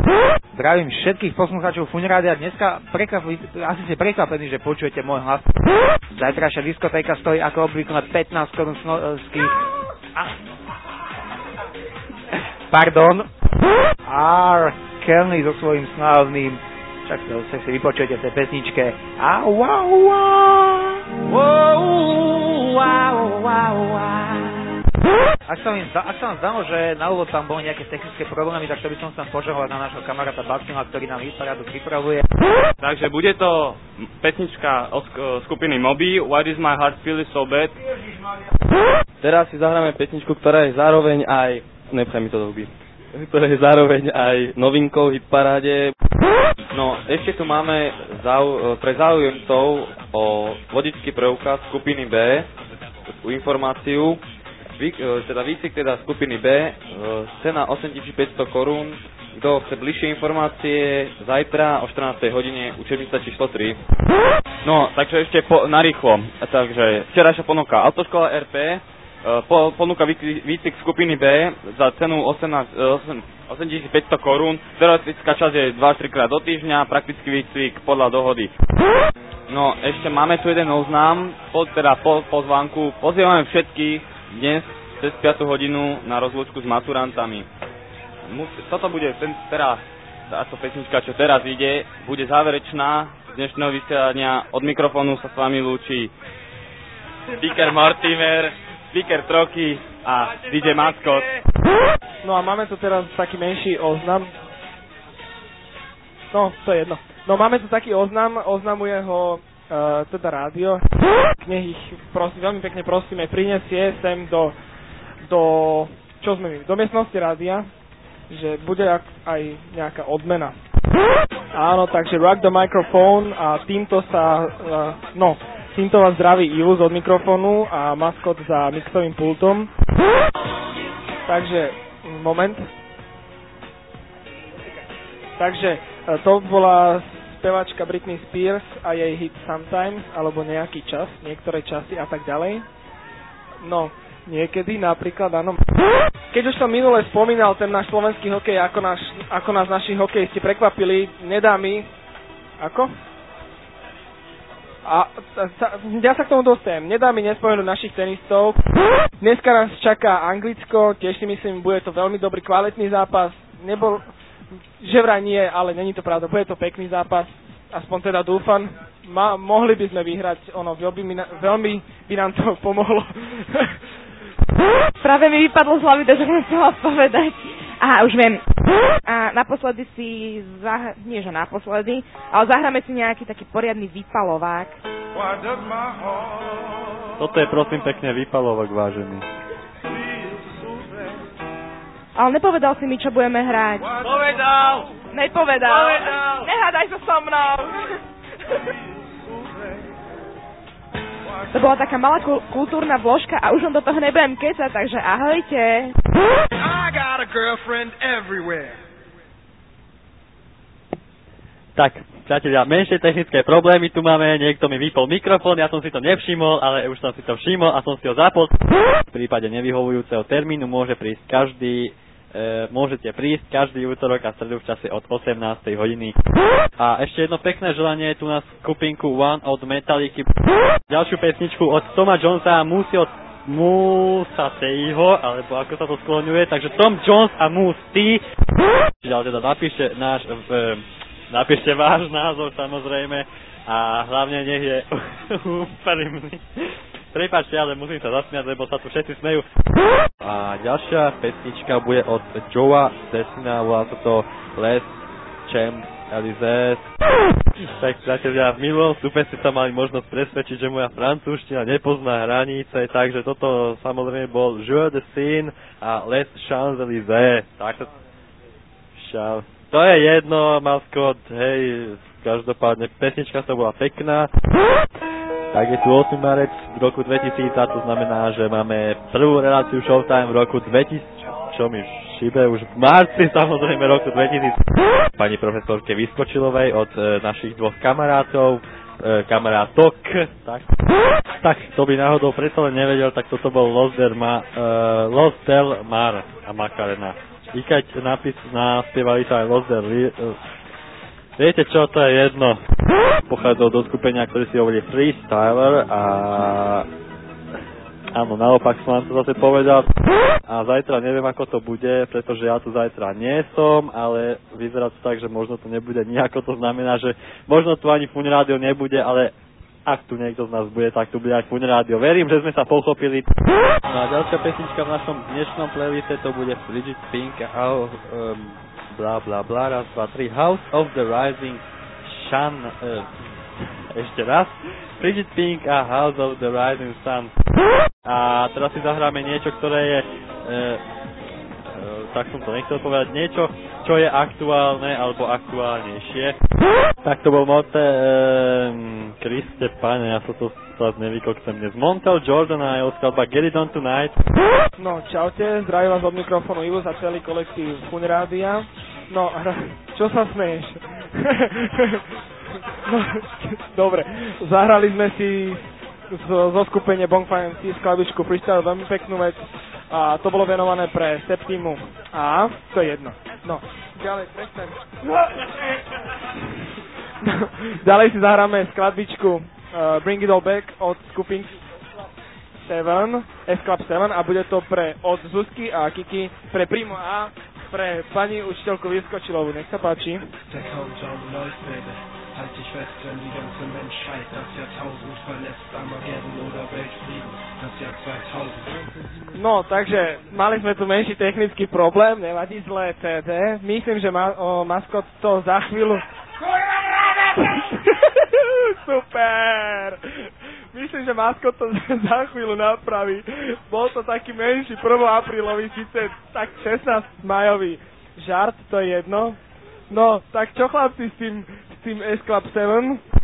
Zdravím všetkých poslucháčov Funrádia. Dneska asi ste prekvapení, že počujete môj hlas. Zajtrajšia diskotéka stojí ako obvykle 15 korún slovenských. Pardon. R. Kelly so svojím slávnym. Však sa si vypočujete v tej pesničke. Wow, wow. Wow, wow, wow, wow. Ak sa vám zdalo, že na úvod tam boli nejaké technické problémy, tak to by som sa požadoval na nášho kamaráta Bastila, ktorý nám hitparádu pripravuje. Takže bude to pesnička od skupiny Moby, Why Does My Heart Feel So Bad. Teraz si zahráme pesničku, ktorá je zároveň aj... Nepchaj mi to do huby. Ktorá je zároveň aj novinkou v hitparáde. No, ešte tu máme pre záujemcov o vodičský preukaz skupiny B informáciu. Výcvik skupiny B, cena 8500 korún. Kto chce bližšie informácie, zajtra o 14. hodine učebnica číslo 3. No, takže ešte narýchlo. Takže včerajšia ponuka Autoškola RP, ponuka výcvik skupiny B za cenu 8500 korún. Teoretická časť je 2-3 krát do týždňa, praktický výcvik podľa dohody. No, ešte máme tu jeden oznám, po zvánku. Pozývame všetkých dnes cez 5. hodinu na rozlúčku s maturantami. Toto bude táto pesnička, čo teraz ide, bude záverečná z dnešného vysielania. Od mikrofónu sa s vami lúči speaker Mortimer, speaker Troky a DJ Maskot. No a máme tu teraz taký menší oznam. No, to je jedno. No máme tu taký oznamuje ho teda rádio. Nech ich veľmi pekne prosíme, prinesie sem do miestnosti rádia, že bude aj nejaká odmena. Áno, takže rock the microphone a týmto vás zdraví Ius od mikrofónu a Maskot za mixovým pultom. Takže, moment. Takže, to bola speváčka Britney Spears a jej hit Sometimes, alebo nejaký čas, niektoré časy a tak ďalej. No, niekedy napríklad, áno. Keď už som minule spomínal ten náš slovenský hokej, ako nás naši hokejisti prekvapili, nedá mi... Ako? Ja sa k tomu dostajem. Nedá mi nespomenúť našich tenistov. Dneska nás čaká Anglicko, tiež si myslím, bude to veľmi dobrý, kvalitný zápas. Že vraj nie, ale není to pravda, bude to pekný zápas, aspoň teda dúfam. Mohli by sme vyhrať, veľmi by nám to pomohlo. Práve mi vypadlo z hlavy, že som chcela povedať. Aha, už viem. A naposledy nie že naposledy, ale zahráme si nejaký taký poriadny výpalovák. Toto je prosím pekne výpalovák, vážený. Ale nepovedal si mi, čo budeme hrať. Povedal! Nepovedal. Nehádaj sa so mnou. To bola taká malá kultúrna vložka a už som do toho nebudem kecať, takže ahojte. I got a girlfriend everywhere. Tak, priatelia, menšie technické problémy tu máme, niekto mi vypol mikrofón, ja som si to nevšimol, ale už som si to všimol a som si ho zapol. V prípade nevyhovujúceho termínu môžete prísť každý útorok a stredu v čase od 18. hodiny. A ešte jedno pekné želanie tu na skupinku One od Metalliky. Ďalšiu pesničku od Toma Jonesa a Musateiho, alebo ako sa to skloňuje, takže Tom Jones a Musti. Ale teda napíšte váš názor samozrejme a hlavne nech je úprimný. Prepáčte, ale musím sa zasmiať, lebo sa tu všetci smejú. A ďalšia pesnička bude od Joea Dessina, volá sa to Les Champs Élysées. Tak priatelia, v minulom vstupe ste sa mali možnosť presvedčiť, že moja francúzština nepozná hranice, takže toto samozrejme bol Jeu de Seine a Les Champs Élysées. Tak to je jedno, Maskot, hej, každopádne pesnička to bola pekná. Tak je tu 8. marec v roku 2000 a to znamená, že máme prvú reláciu Showtime v roku 2000, čo mi šibe, už v marci samozrejme roku 2000. Pani profesorke Vyskočilovej od našich dvoch kamarátok, tak to by náhodou predsa len nevedel, tak toto bol Los del Mar a Macarena. I keď naspievali sa aj Lost viete čo, to je jedno. Pochádzal do skupenia, ktoré si hovorí Freestyler a áno, naopak som vám to zase povedal. A zajtra neviem, ako to bude, pretože ja tu zajtra nie som, ale vyzerá to tak, že možno to nebude nejako. To znamená, že možno tu ani Fun Rádio nebude, ale ak tu niekto z nás bude, tak tu bude aj Fun Rádio. Verím, že sme sa pochopili. No a ďalšia pesnička v našom dnešnom playliste to bude Frigid Pink a bla bla bla, raz, dva, tri, House of the Rising Sun. Ešte raz. Frigid Pink a House of the Rising Sun. A teraz si zahráme niečo, ktoré je tak som to nechcel povedať, niečo, čo je aktuálne alebo aktuálnejšie. Tak to bol mote Kriste, pane, ja sa to snad nevykokcem dnes. Montel Jordan a jeho skladba Get It On Tonight. No, čaute, zdravím vás od mikrofónu Ivo za celý kolektív Fun Rádia. No, čo sa smeješ? No, dobre, zahrali sme si zo skupenie Bonfire MC skladičku Freestyle, veľmi peknú vec a to bolo venované pre Septimu a to je jedno. No, ďalej, prestaň. Ďalej si zahráme skladbičku Bring It All Back od skupiny 7, S-Club 7 a bude to od Zuzky a Kiki, pre Primo a pre pani učiteľku Vyskočilovú. Nech sa páči. Halt dich fest, wenn die ganze Menschheit das Jahrtausend verlässt, Armageddon oder Weltfrieden, das Jahr 2000. No, takže mali sme tu menší technický problém, nevadí, zlé CD. Myslím, že maskot to za chvíľu... Super! Myslím, že maskot to za chvíľu napraví. Bol to taký menší 1. aprílový, síce tak 16 majový žart, to je jedno. No, tak čo chlapci s tým S-Club 7?